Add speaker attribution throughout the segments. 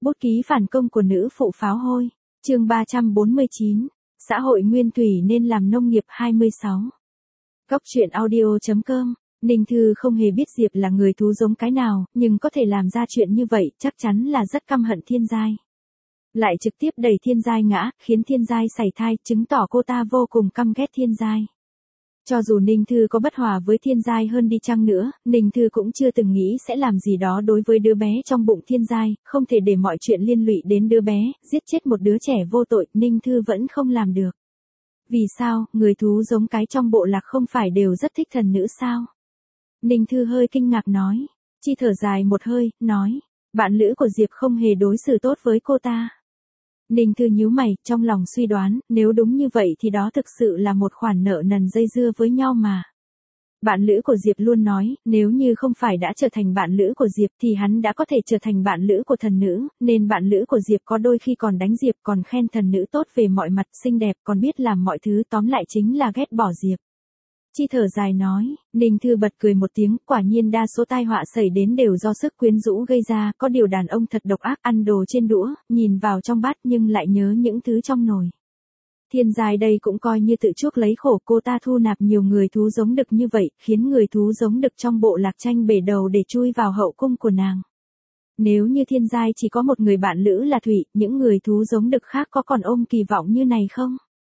Speaker 1: Bút ký phản công của nữ phụ pháo hôi. Chương 349. Xã hội nguyên thủy nên làm nông nghiệp 26. Góc truyện audio.com. Ninh Thư không hề biết Diệp là người thú giống cái nào, nhưng có thể làm ra chuyện như vậy chắc chắn là rất căm hận Thiên Giai. Lại trực tiếp đẩy Thiên Giai ngã, khiến Thiên Giai sảy thai, chứng tỏ cô ta vô cùng căm ghét Thiên Giai. Cho dù Ninh Thư có bất hòa với Thiên Giai hơn đi chăng nữa, Ninh Thư cũng chưa từng nghĩ sẽ làm gì đó đối với đứa bé trong bụng Thiên Giai, không thể để mọi chuyện liên lụy đến đứa bé, giết chết một đứa trẻ vô tội, Ninh Thư vẫn không làm được. Vì sao, người thú giống cái trong bộ lạc không phải đều rất thích thần nữ sao? Ninh Thư hơi kinh ngạc nói. Chi thở dài một hơi, nói, bạn lữ của Diệp không hề đối xử tốt với cô ta. Ninh Thư nhíu mày, trong lòng suy đoán, nếu đúng như vậy thì đó thực sự là một khoản nợ nần dây dưa với nhau mà. Bạn lữ của Diệp luôn nói, nếu như không phải đã trở thành bạn lữ của Diệp thì hắn đã có thể trở thành bạn lữ của thần nữ, nên bạn lữ của Diệp có đôi khi còn đánh Diệp, còn khen thần nữ tốt về mọi mặt, xinh đẹp, còn biết làm mọi thứ, tóm lại chính là ghét bỏ Diệp. Chi thở dài nói. Ninh Thư bật cười một tiếng, quả nhiên đa số tai họa xảy đến đều do sức quyến rũ gây ra, có điều đàn ông thật độc ác, ăn đồ trên đũa, nhìn vào trong bát nhưng lại nhớ những thứ trong nồi. Thiên Giai đây cũng coi như tự chuốc lấy khổ, cô ta thu nạp nhiều người thú giống đực như vậy, khiến người thú giống đực trong bộ lạc tranh bể đầu để chui vào hậu cung của nàng. Nếu như Thiên Giai chỉ có một người bạn lữ là Thủy, những người thú giống đực khác có còn ôm kỳ vọng như này không?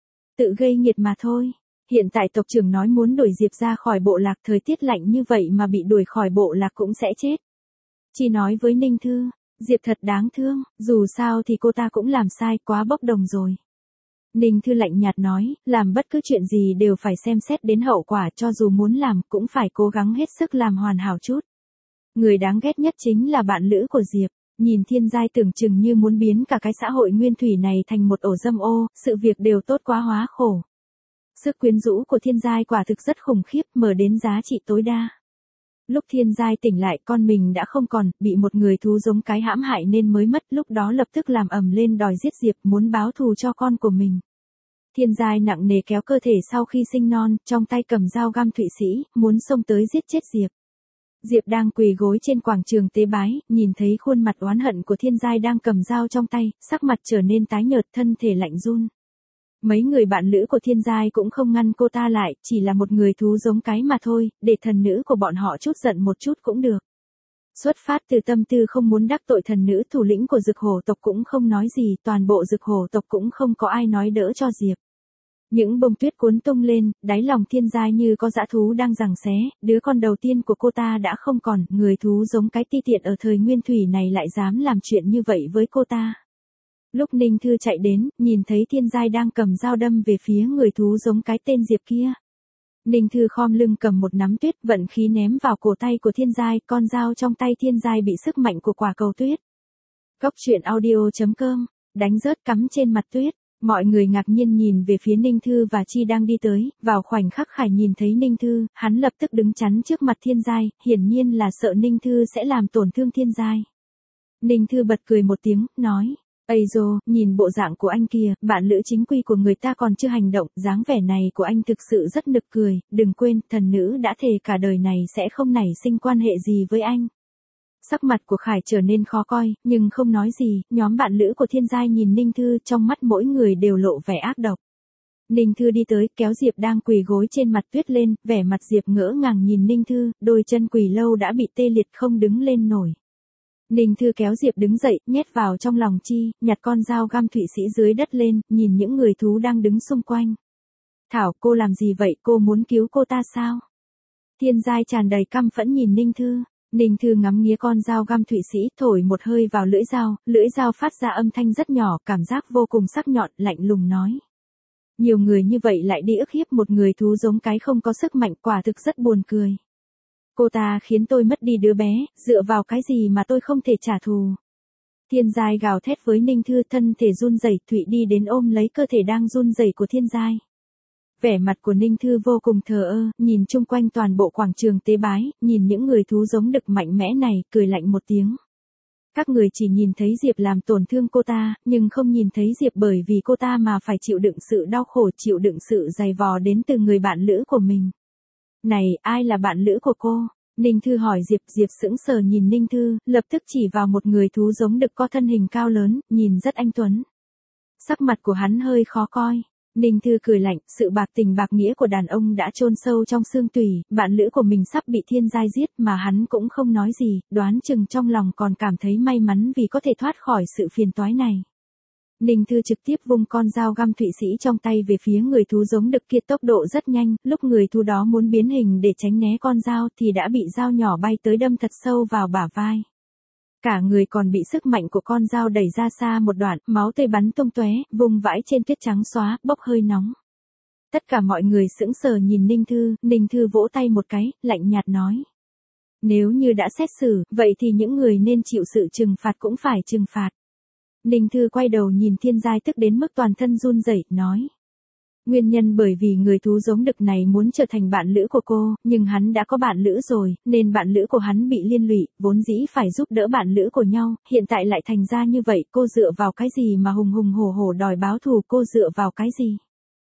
Speaker 1: Tự gây nghiệt mà thôi. Hiện tại tộc trưởng nói muốn đuổi Diệp ra khỏi bộ lạc, thời tiết lạnh như vậy mà bị đuổi khỏi bộ lạc cũng sẽ chết. Chi nói với Ninh Thư, Diệp thật đáng thương, dù sao thì cô ta cũng làm sai, quá bốc đồng rồi. Ninh Thư lạnh nhạt nói, làm bất cứ chuyện gì đều phải xem xét đến hậu quả, cho dù muốn làm cũng phải cố gắng hết sức làm hoàn hảo chút. Người đáng ghét nhất chính là bạn lữ của Diệp. Nhìn Thiên Giai tưởng chừng như muốn biến cả cái xã hội nguyên thủy này thành một ổ dâm ô, sự việc đều tốt quá hóa khổ. Sức quyến rũ của Thiên Giai quả thực rất khủng khiếp, mở đến giá trị tối đa. Lúc Thiên Giai tỉnh lại, con mình đã không còn, bị một người thú giống cái hãm hại nên mới mất, lúc đó lập tức làm ầm lên đòi giết Diệp, muốn báo thù cho con của mình. Thiên Giai nặng nề kéo cơ thể sau khi sinh non, trong tay cầm dao găm Thụy Sĩ, muốn xông tới giết chết Diệp. Diệp đang quỳ gối trên quảng trường tế bái, nhìn thấy khuôn mặt oán hận của Thiên Giai đang cầm dao trong tay, sắc mặt trở nên tái nhợt, thân thể lạnh run. Mấy người bạn lữ của Thiên Giai cũng không ngăn cô ta lại, chỉ là một người thú giống cái mà thôi, để thần nữ của bọn họ chút giận một chút cũng được. Xuất phát từ tâm tư không muốn đắc tội thần nữ, thủ lĩnh của Dực Hổ tộc cũng không nói gì, toàn bộ Dực Hổ tộc cũng không có ai nói đỡ cho Diệp. Những bông tuyết cuốn tung lên, đáy lòng Thiên Giai như có dã thú đang giằng xé, đứa con đầu tiên của cô ta đã không còn, người thú giống cái ti tiện ở thời nguyên thủy này lại dám làm chuyện như vậy với cô ta. Lúc Ninh Thư chạy đến, nhìn thấy Thiên Giai đang cầm dao đâm về phía người thú giống cái tên Diệp kia. Ninh Thư khom lưng cầm một nắm tuyết, vận khí ném vào cổ tay của Thiên Giai, con dao trong tay Thiên Giai bị sức mạnh của quả cầu tuyết. Góc truyện audio.com, đánh rớt cắm trên mặt tuyết. Mọi người ngạc nhiên nhìn về phía Ninh Thư và Chi đang đi tới, vào khoảnh khắc Khải nhìn thấy Ninh Thư, hắn lập tức đứng chắn trước mặt Thiên Giai, hiển nhiên là sợ Ninh Thư sẽ làm tổn thương Thiên Giai. Ninh Thư bật cười một tiếng, nói. Ây dô, nhìn bộ dạng của anh kìa, bạn lữ chính quy của người ta còn chưa hành động, dáng vẻ này của anh thực sự rất nực cười, đừng quên, thần nữ đã thề cả đời này sẽ không nảy sinh quan hệ gì với anh. Sắc mặt của Khải trở nên khó coi, nhưng không nói gì, nhóm bạn lữ của Thiên Giai nhìn Ninh Thư, trong mắt mỗi người đều lộ vẻ ác độc. Ninh Thư đi tới, kéo Diệp đang quỳ gối trên mặt tuyết lên, vẻ mặt Diệp ngỡ ngàng nhìn Ninh Thư, đôi chân quỳ lâu đã bị tê liệt không đứng lên nổi. Ninh Thư kéo Diệp đứng dậy, nhét vào trong lòng Chi, nhặt con dao găm Thụy Sĩ dưới đất lên, nhìn những người thú đang đứng xung quanh. Thảo, cô làm gì vậy, cô muốn cứu cô ta sao? Thiên Giai tràn đầy căm phẫn nhìn Ninh Thư. Ninh Thư ngắm nghía con dao găm Thụy Sĩ, thổi một hơi vào lưỡi dao phát ra âm thanh rất nhỏ, cảm giác vô cùng sắc nhọn, lạnh lùng nói. Nhiều người như vậy lại đi ức hiếp một người thú giống cái không có sức mạnh, quả thực rất buồn cười. Cô ta khiến tôi mất đi đứa bé, dựa vào cái gì mà tôi không thể trả thù. Thiên Giai gào thét với Ninh Thư, thân thể run rẩy, Thụy đi đến ôm lấy cơ thể đang run rẩy của Thiên Giai. Vẻ mặt của Ninh Thư vô cùng thờ ơ, nhìn chung quanh toàn bộ quảng trường tế bái, nhìn những người thú giống đực mạnh mẽ này, cười lạnh một tiếng. Các người chỉ nhìn thấy Diệp làm tổn thương cô ta, nhưng không nhìn thấy Diệp bởi vì cô ta mà phải chịu đựng sự đau khổ, chịu đựng sự dày vò đến từ người bạn lữ của mình. Này, ai là bạn lữ của cô? Ninh Thư hỏi Diệp, Diệp sững sờ nhìn Ninh Thư, lập tức chỉ vào một người thú giống đực có thân hình cao lớn, nhìn rất anh tuấn. Sắc mặt của hắn hơi khó coi. Ninh Thư cười lạnh, sự bạc tình bạc nghĩa của đàn ông đã chôn sâu trong xương tủy, bạn lữ của mình sắp bị thiên giai giết mà hắn cũng không nói gì, đoán chừng trong lòng còn cảm thấy may mắn vì có thể thoát khỏi sự phiền toái này. Ninh Thư trực tiếp vung con dao găm Thụy Sĩ trong tay về phía người thú giống đực kia, tốc độ rất nhanh, lúc người thú đó muốn biến hình để tránh né con dao thì đã bị dao nhỏ bay tới đâm thật sâu vào bả vai. Cả người còn bị sức mạnh của con dao đẩy ra xa một đoạn, máu tươi bắn tung tóe, vùng vãi trên tuyết trắng xóa, bốc hơi nóng. Tất cả mọi người sững sờ nhìn Ninh Thư vỗ tay một cái, lạnh nhạt nói. Nếu như đã xét xử, vậy thì những người nên chịu sự trừng phạt cũng phải trừng phạt. Ninh Thư quay đầu nhìn thiên giai tức đến mức toàn thân run rẩy, nói. Nguyên nhân bởi vì người thú giống đực này muốn trở thành bạn lữ của cô, nhưng hắn đã có bạn lữ rồi, nên bạn lữ của hắn bị liên lụy, vốn dĩ phải giúp đỡ bạn lữ của nhau, hiện tại lại thành ra như vậy, cô dựa vào cái gì mà hùng hùng hổ hổ đòi báo thù, cô dựa vào cái gì?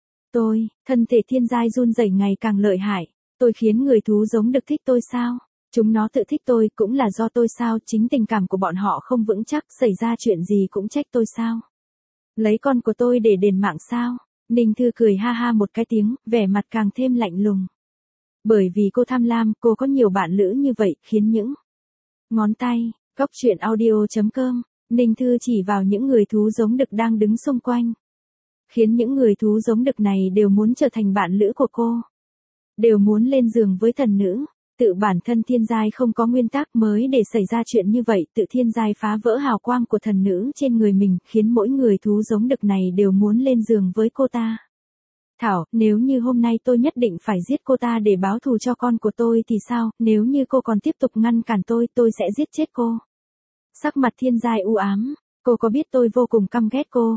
Speaker 1: Thân thể thiên giai run rẩy ngày càng lợi hại, tôi khiến người thú giống đực thích tôi sao? Chúng nó tự thích tôi, cũng là do tôi sao, chính tình cảm của bọn họ không vững chắc, xảy ra chuyện gì cũng trách tôi sao? Lấy con của tôi để đền mạng sao? Ninh Thư cười ha ha một cái tiếng, vẻ mặt càng thêm lạnh lùng. Bởi vì cô tham lam, cô có nhiều bạn lữ như vậy, khiến những ngón tay, góc truyện audio.com, Ninh Thư chỉ vào những người thú giống đực đang đứng xung quanh. Khiến những người thú giống đực này đều muốn trở thành bạn lữ của cô. Đều muốn lên giường với thần nữ. Tự bản thân thiên giai không có nguyên tắc mới để xảy ra chuyện như vậy, tự thiên giai phá vỡ hào quang của thần nữ trên người mình, khiến mỗi người thú giống đực này đều muốn lên giường với cô ta. Thảo, nếu như hôm nay tôi nhất định phải giết cô ta để báo thù cho con của tôi thì sao, nếu như cô còn tiếp tục ngăn cản tôi sẽ giết chết cô. Sắc mặt thiên giai u ám, cô có biết tôi vô cùng căm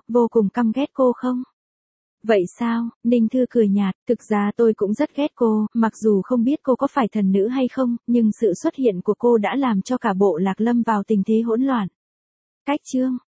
Speaker 1: ghét cô không? Vậy sao? Ninh Thư cười nhạt, thực ra tôi cũng rất ghét cô, mặc dù không biết cô có phải thần nữ hay không, nhưng sự xuất hiện của cô đã làm cho cả bộ lạc lâm vào tình thế hỗn loạn. Cách chương